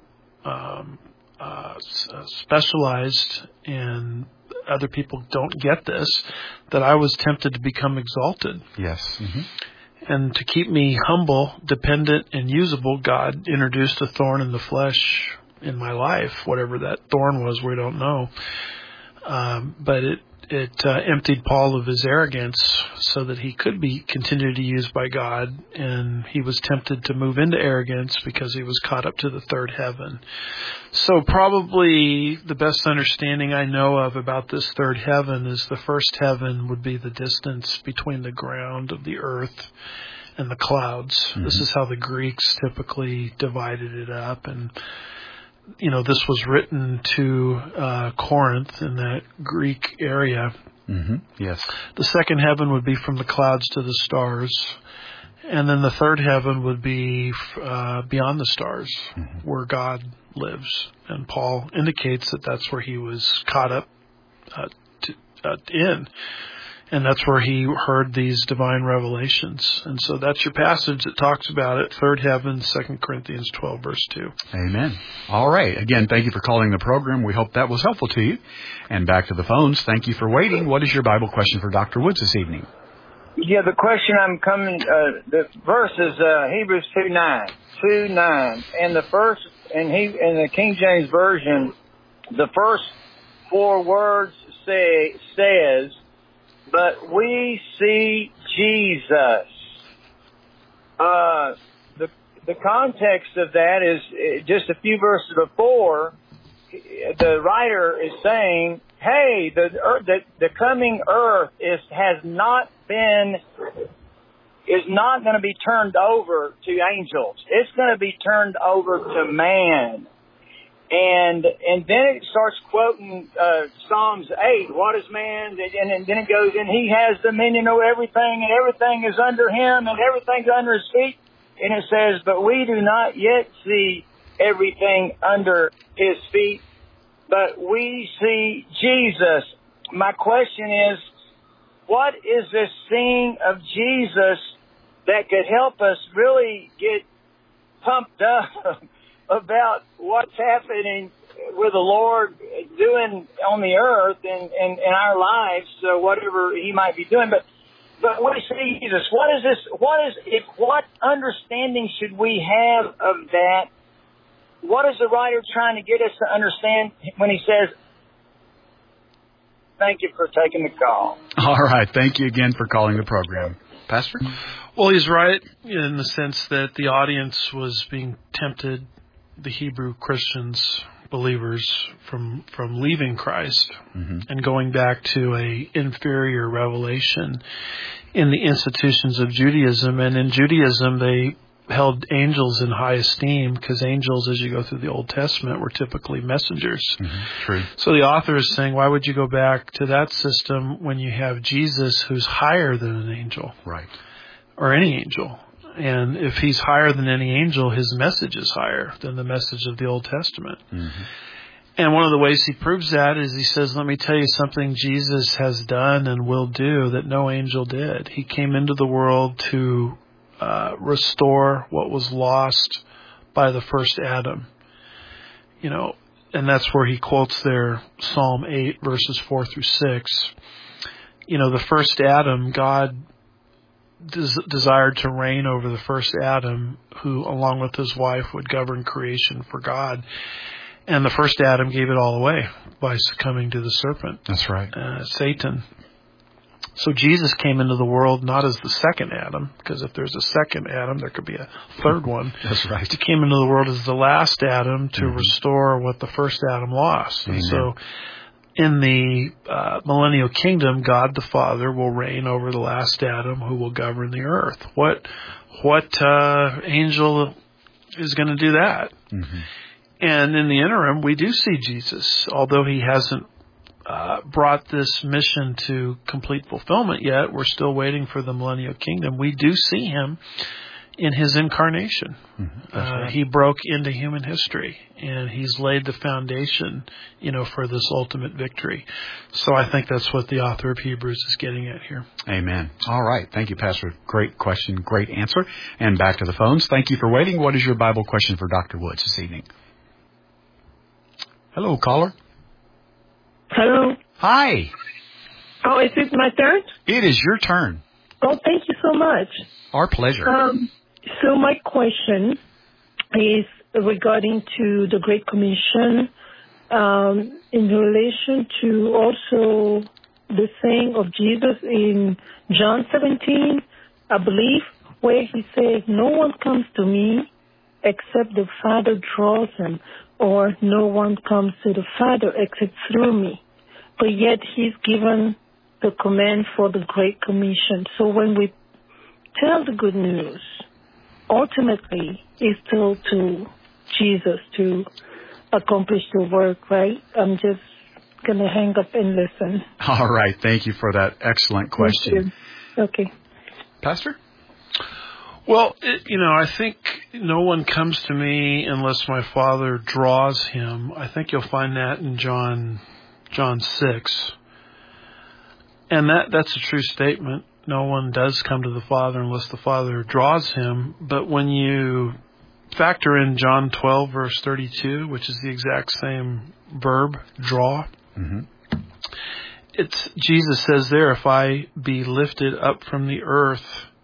specialized, and other people don't get this, that I was tempted to become exalted. Yes. Mm-hmm. And to keep me humble, dependent, and usable, God introduced a thorn in the flesh in my life. Whatever that thorn was, we don't know. But it emptied Paul of his arrogance so that he could be continued to use by God, and he was tempted to move into arrogance because he was caught up to the third heaven. So probably the best understanding I know of about this third heaven is the first heaven would be the distance between the ground of the earth and the clouds. Mm-hmm. This is how the Greeks typically divided it up, and this was written to Corinth in that Greek area. Mm-hmm. Yes. The second heaven would be from the clouds to the stars. And then the third heaven would be beyond the stars, mm-hmm. where God lives. And Paul indicates that that's where he was caught up in. And that's where he heard these divine revelations. And so that's your passage that talks about it, third heaven, 2 Corinthians 12, verse 2. Amen. All right. Again, thank you for calling the program. We hope that was helpful to you. And back to the phones. Thank you for waiting. What is your Bible question for Dr. Woods this evening? Yeah, the question the verse is Hebrews 2:9. 2:9. And in the King James Version, the first four words says, but we see Jesus. The context of that is just a few verses before. The writer is saying, "Hey, the coming earth is not going to be turned over to angels. It's going to be turned over to man." And then it starts quoting Psalms 8. What is man? And then it goes, and he has dominion over everything, and everything is under him, and everything's under his feet. And it says, but we do not yet see everything under his feet, but we see Jesus. My question is, what is this seeing of Jesus that could help us really get pumped up about what's happening with the Lord doing on the earth and in our lives, whatever he might be doing. But we see Jesus. What is this? What understanding should we have of that? What is the writer trying to get us to understand when he says, thank you for taking the call? All right. Thank you again for calling the program. Pastor? Well, he's right in the sense that the audience was being tempted, the Hebrew Christians believers from leaving Christ and going back to a inferior revelation in the institutions of Judaism. And in Judaism, they held angels in high esteem because angels, as you go through the Old Testament, were typically messengers. True. So the author is saying, why would you go back to that system when you have Jesus, who's higher than an angel? Right. Or any angel. And if he's higher than any angel, his message is higher than the message of the Old Testament. And one of the ways he proves that is he says, let me tell you something Jesus has done and will do that no angel did. He came into the world to restore what was lost by the first Adam. You know, and that's where he quotes there Psalm 8, verses 4 through 6. You know, the first Adam, God desired to reign over the first Adam, who, along with his wife, would govern creation for God. And the first Adam gave it all away by succumbing to the serpent. That's right. Satan. So Jesus came into the world not as the second Adam, because if there's a second Adam, there could be a third one. That's right. He came into the world as the last Adam to restore what the first Adam lost. And so in the millennial kingdom, God the Father will reign over the last Adam, who will govern the earth. What angel is going to do that? And in the interim, we do see Jesus, although he hasn't brought this mission to complete fulfillment yet. We're still waiting for the millennial kingdom. We do see him in his incarnation. Right. He broke into human history, and he's laid the foundation, you know, for this ultimate victory. So I think that's what the author of Hebrews is getting at here. Amen. All right. Thank you, Pastor. Great question, great answer. And back to the phones. Thank you for waiting. What is your Bible question for Dr. Woods this evening? Hello, caller. Hello. Hi. Oh, is it my turn? It is your turn. Oh, thank you so much. Our pleasure. So my question is regarding to the Great Commission in relation to also the saying of Jesus in John 17, I believe, where he says, no one comes to me except the Father draws him, or no one comes to the Father except through me. But yet he's given the command for the Great Commission. So when we tell the good news, ultimately it's still to Jesus to accomplish the work, right? I'm just going to hang up and listen. All right. Thank you for that excellent question. Okay. Pastor? Well, I think no one comes to me unless my Father draws him. I think you'll find that in John 6. And that's a true statement. No one does come to the Father unless the Father draws him. But when you factor in John 12, verse 32, which is the exact same verb, draw, it's Jesus says there, if I be lifted up from the earth,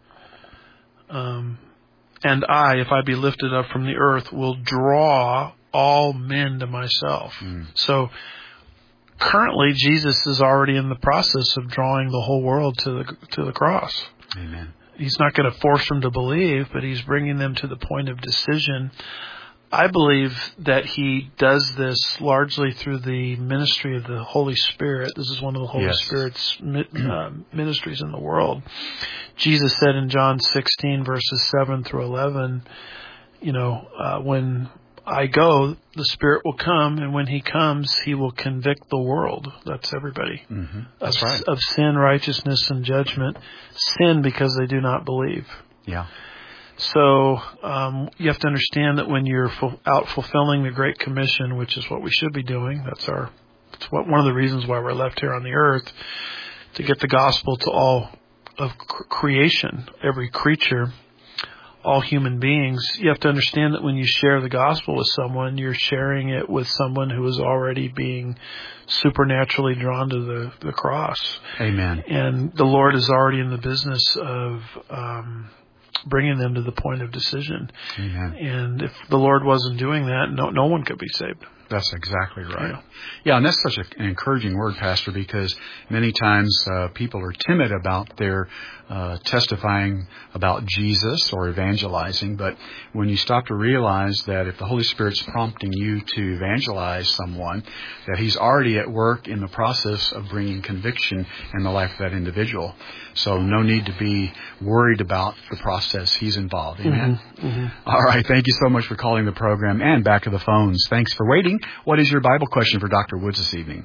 and if I be lifted up from the earth, will draw all men to myself. So currently, Jesus is already in the process of drawing the whole world to the cross. Amen. He's not going to force them to believe, but he's bringing them to the point of decision. I believe that he does this largely through the ministry of the Holy Spirit. This is one of the Holy Spirit's ministries in the world. Jesus said in John 16, verses 7 through 11, when I go, the Spirit will come, and when he comes, he will convict the world. That's everybody. That's right. Of sin, righteousness, and judgment. Sin because they do not believe. Yeah. So you have to understand that when you're out fulfilling the Great Commission, which is what we should be doing, one of the reasons why we're left here on the earth, to get the gospel to all of creation, every creature, all human beings. You have to understand that when you share the gospel with someone, you're sharing it with someone who is already being supernaturally drawn to the cross. Amen. And the Lord is already in the business of bringing them to the point of decision. Amen. And if the Lord wasn't doing that, no one could be saved. That's exactly right. Yeah, and that's such an encouraging word, Pastor, because many times people are timid about their testifying about Jesus or evangelizing. But when you stop to realize that if the Holy Spirit's prompting you to evangelize someone, that He's already at work in the process of bringing conviction in the life of that individual. So no need to be worried about the process. He's involved. Amen? All right. Thank you so much for calling the program and back to the phones. Thanks for waiting. What is your Bible question for Dr. Woods this evening?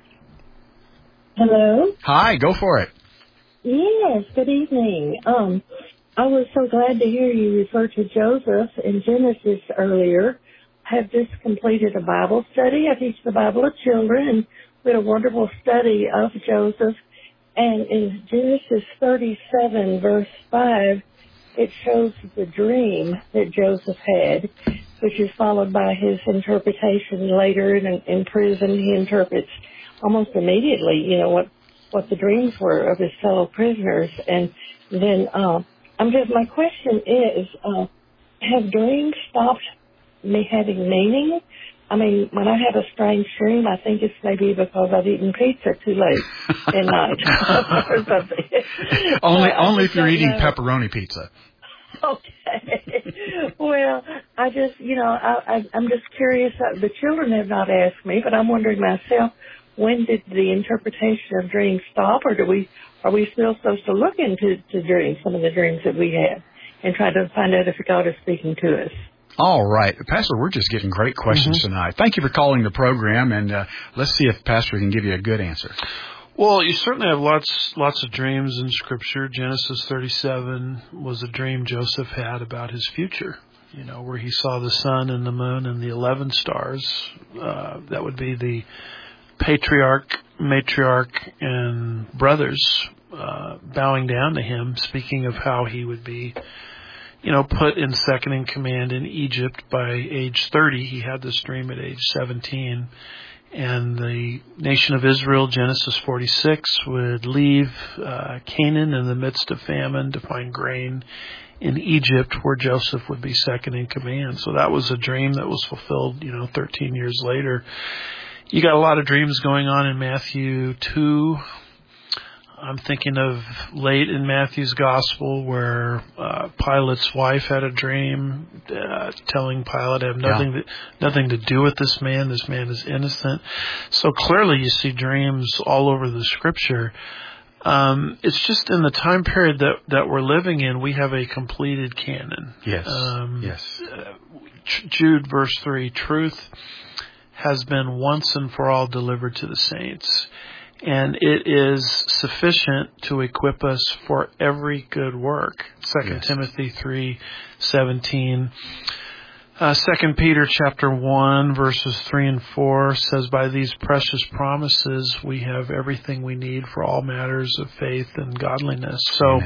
Hello? Hi. Go for it. Yes, good evening. I was so glad to hear you refer to Joseph in Genesis earlier. I have just completed a Bible study. I teach the Bible to children, and we had a wonderful study of Joseph. And in Genesis 37, verse 5, it shows the dream that Joseph had, which is followed by his interpretation later in prison. He interprets almost immediately, what the dreams were of his fellow prisoners. And then my question is, have dreams stopped me having meaning? I mean, when I have a strange dream, I think it's maybe because I've eaten pizza too late at night or something. Only if you're eating pepperoni pizza. Okay. Well, I just, I'm just curious. The children have not asked me, but I'm wondering myself, when did the interpretation of dreams stop, or are we still supposed to look into dreams, some of the dreams that we had, and try to find out if God is speaking to us? All right. Pastor, we're just getting great questions tonight. Thank you for calling the program, and let's see if Pastor can give you a good answer. Well, you certainly have lots of dreams in Scripture. Genesis 37 was a dream Joseph had about his future, where he saw the sun and the moon and the 11 stars. That would be the patriarch, matriarch, and brothers bowing down to him, speaking of how he would be put in second in command in Egypt by age 30. He had this dream at age 17. And the nation of Israel, Genesis 46, would leave Canaan in the midst of famine to find grain in Egypt, where Joseph would be second in command. So that was a dream that was fulfilled, 13 years later. You got a lot of dreams going on in Matthew 2. I'm thinking of late in Matthew's gospel where Pilate's wife had a dream telling Pilate, I have nothing to do with this man. This man is innocent. So clearly you see dreams all over the Scripture. It's just in the time period that we're living in, we have a completed canon. Yes. Jude verse 3, truth has been once and for all delivered to the saints. And it is sufficient to equip us for every good work. 2 Timothy 3:17. 2 Peter chapter 1 verses 3 and 4 says, by these precious promises we have everything we need for all matters of faith and godliness. So,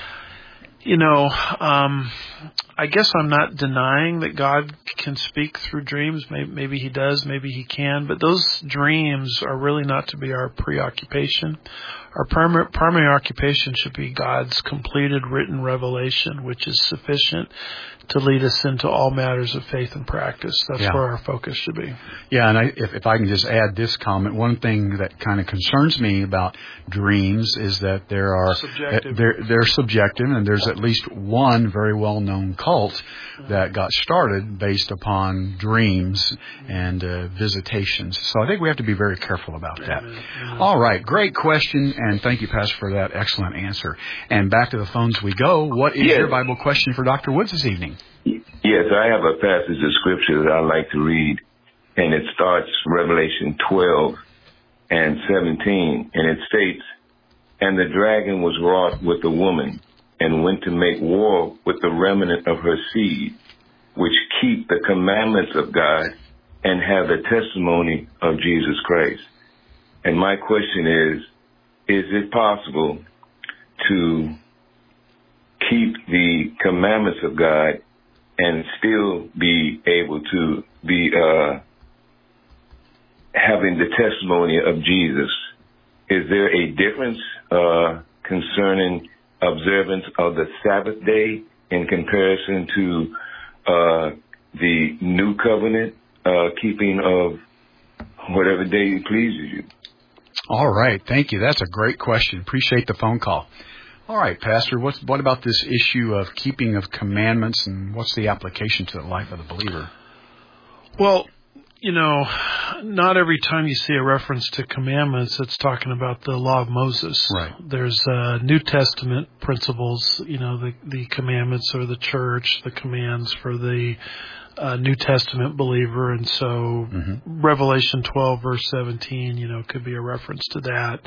I guess I'm not denying that God can speak through dreams. Maybe He does, maybe He can. But those dreams are really not to be our preoccupation. Our primary occupation should be God's completed written revelation, which is sufficient to lead us into all matters of faith and practice. That's where our focus should be. Yeah, and if I can just add this comment, one thing that kind of concerns me about dreams is that they're subjective, and there's at least one very well-known cult that got started based upon dreams and visitations. So I think we have to be very careful about that. Amen. All right, great question, and thank you, Pastor, for that excellent answer. And back to the phones we go. What is your Bible question for Dr. Woods this evening? Yes, I have a passage of Scripture that I like to read, and it starts Revelation 12 and 17, and it states, and the dragon was wroth with the woman, and went to make war with the remnant of her seed, which keep the commandments of God and have the testimony of Jesus Christ. And my question is it possible to keep the commandments of God and still be able to be having the testimony of Jesus? Is there a difference concerning observance of the Sabbath day in comparison to the new covenant keeping of whatever day pleases you. All right. Thank you. That's a great question. Appreciate the phone call. All right, Pastor, what about this issue of keeping of commandments, and what's the application to the life of the believer? Well, not every time you see a reference to commandments, it's talking about the law of Moses. Right. There's New Testament principles, the commandments or the church, the commands for the New Testament believer. And so Revelation 12, verse 17, could be a reference to that.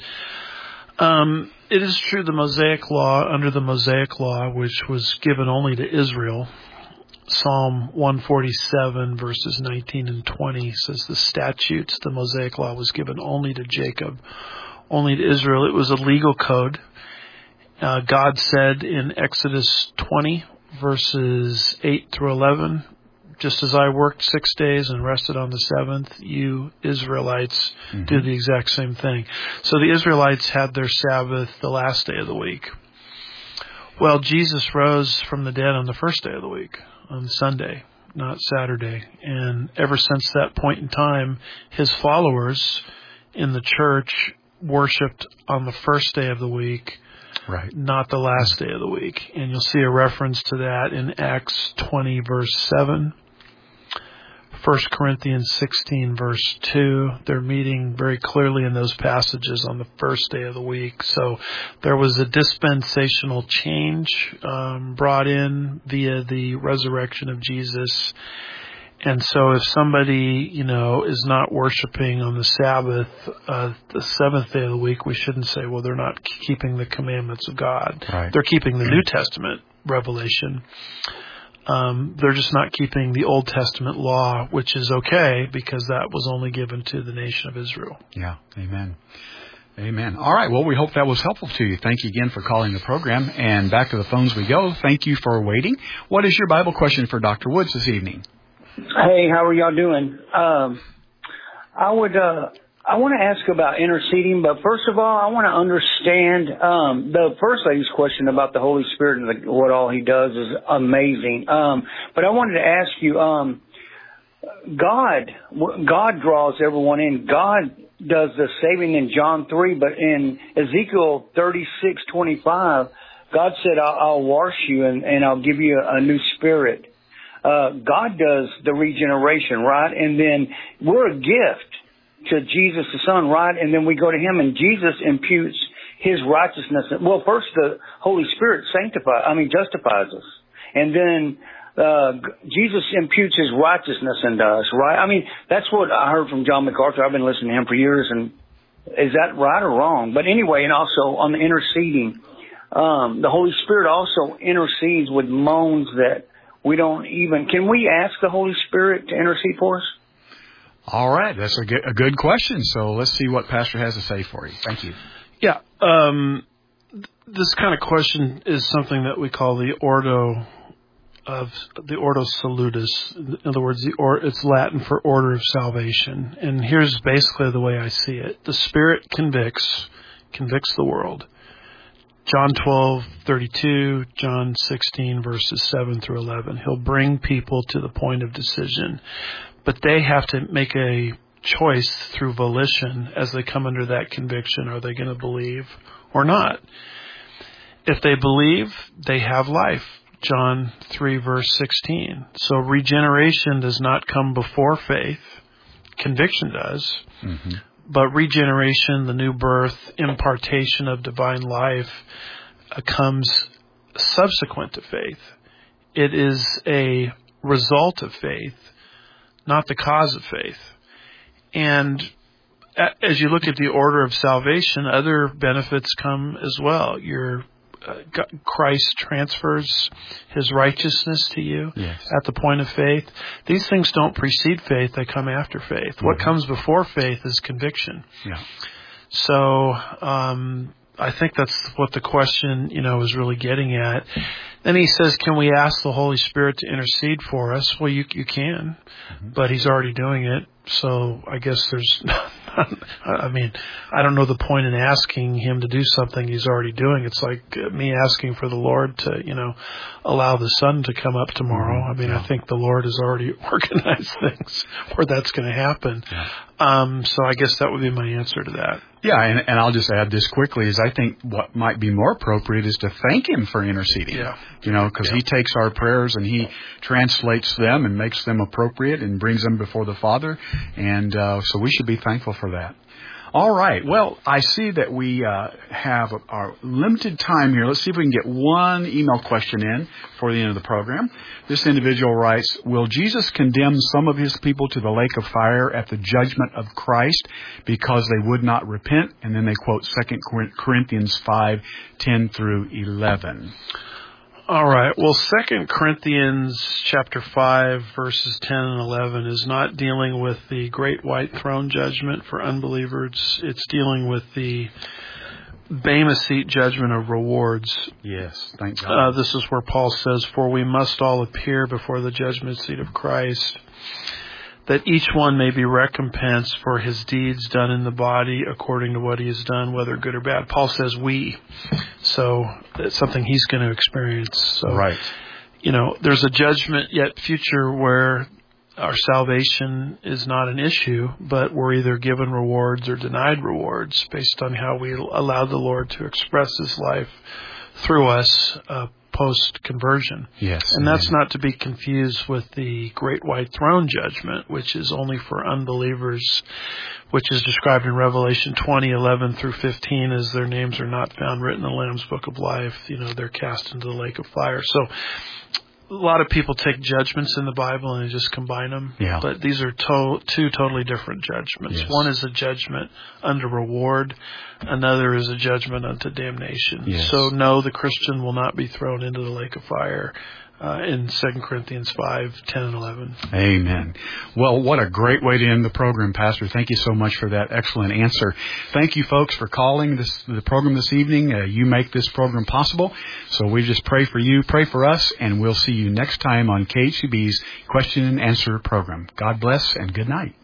It is true under the Mosaic law, which was given only to Israel, Psalm 147, verses 19 and 20 says the statutes, the Mosaic law, was given only to Jacob, only to Israel. It was a legal code. God said in Exodus 20, verses 8 through 11, just as I worked 6 days and rested on the seventh, you Israelites do the exact same thing. So the Israelites had their Sabbath the last day of the week. Well, Jesus rose from the dead on the first day of the week, on Sunday, not Saturday. And ever since that point in time, his followers in the church worshipped on the first day of the week, right, not the last day of the week. And you'll see a reference to that in Acts 20, verse 7. 1 Corinthians 16, verse 2, they're meeting very clearly in those passages on the first day of the week. So there was a dispensational change brought in via the resurrection of Jesus. And so if somebody, is not worshiping on the Sabbath, the seventh day of the week, we shouldn't say, well, they're not keeping the commandments of God. Right. They're keeping the New Testament revelation. They're just not keeping the Old Testament law, which is okay because that was only given to the nation of Israel. Yeah, amen. Amen. All right, well, we hope that was helpful to you. Thank you again for calling the program. And back to the phones we go. Thank you for waiting. What is your Bible question for Dr. Woods this evening? Hey, how are y'all doing? I want to ask about interceding, but first of all, I want to understand the First Lady's question about the Holy Spirit and what all He does is amazing. But I wanted to ask you, God draws everyone in. God does the saving in John 3, but in Ezekiel 36:25, God said, I'll wash you and I'll give you a new spirit. God does the regeneration, right? And then we're a gift to Jesus the Son, right? And then we go to Him and Jesus imputes His righteousness. Well, first the Holy Spirit justifies us. And then Jesus imputes His righteousness into us, right? I mean, that's what I heard from John MacArthur. I've been listening to him for years, and is that right or wrong? But anyway, and also on the interceding, the Holy Spirit also intercedes with moans that we don't even... Can we ask the Holy Spirit to intercede for us? All right. That's a good question. So let's see what Pastor has to say for you. Thank you. Yeah. This kind of question is something that we call the Ordo Salutis. In other words, it's Latin for order of salvation. And here's basically the way I see it. The Spirit convicts the world. John 12:32, John 16, verses 7 through 11. He'll bring people to the point of decision. But they have to make a choice through volition as they come under that conviction. Are they going to believe or not? If they believe, they have life. John 3, verse 16. So regeneration does not come before faith. Conviction does. Mm-hmm. But regeneration, the new birth, impartation of divine life comes subsequent to faith. It is a result of faith, not the cause of faith. And as you look at the order of salvation, other benefits come as well. Christ transfers His righteousness to you at the point of faith. These things don't precede faith, they come after faith. Mm-hmm. What comes before faith is conviction. Yeah. So I think that's what the question, is really getting at. Then he says, can we ask the Holy Spirit to intercede for us? Well, you can, but He's already doing it. So I guess there's not I mean, I don't know the point in asking him to do something he's already doing. It's like me asking for the Lord to, allow the sun to come up tomorrow. I mean, I think the Lord has already organized things where that's going to happen. Yeah. So I guess that would be my answer to that. Yeah, and I'll just add this quickly, is I think what might be more appropriate is to thank him for interceding. Yeah. Because he takes our prayers and he translates them and makes them appropriate and brings them before the Father. And so we should be thankful for that. All right. Well, I see that we have our limited time here. Let's see if we can get one email question in for the end of the program. This individual writes, will Jesus condemn some of his people to the lake of fire at the judgment of Christ because they would not repent? And then they quote 2 Corinthians 5:10 through 11. All right. Well, 2 Corinthians chapter 5, verses 10 and 11 is not dealing with the great white throne judgment for unbelievers. It's dealing with the Bema seat judgment of rewards. Yes, thank God. This is where Paul says, for we must all appear before the judgment seat of Christ, that each one may be recompensed for his deeds done in the body according to what he has done, whether good or bad. Paul says we. So it's something he's going to experience. So, right. There's a judgment yet future where our salvation is not an issue, but we're either given rewards or denied rewards based on how we allow the Lord to express his life through us post-conversion. Yes. And that's not to be confused with the great white throne judgment, which is only for unbelievers, which is described in Revelation 20:11 through 15 as their names are not found written in the Lamb's Book of Life. They're cast into the lake of fire. So a lot of people take judgments in the Bible and they just combine them. Yeah. But these are two totally different judgments. Yes. One is a judgment unto reward. Another is a judgment unto damnation. Yes. So no, the Christian will not be thrown into the lake of fire in 2 Corinthians 5:10 and 11. Amen. Well, what a great way to end the program, Pastor. Thank you so much for that excellent answer. Thank you, folks, for calling the program this evening. You make this program possible. So we just pray for you, pray for us, and we'll see you next time on KHCB's Question and Answer program. God bless and good night.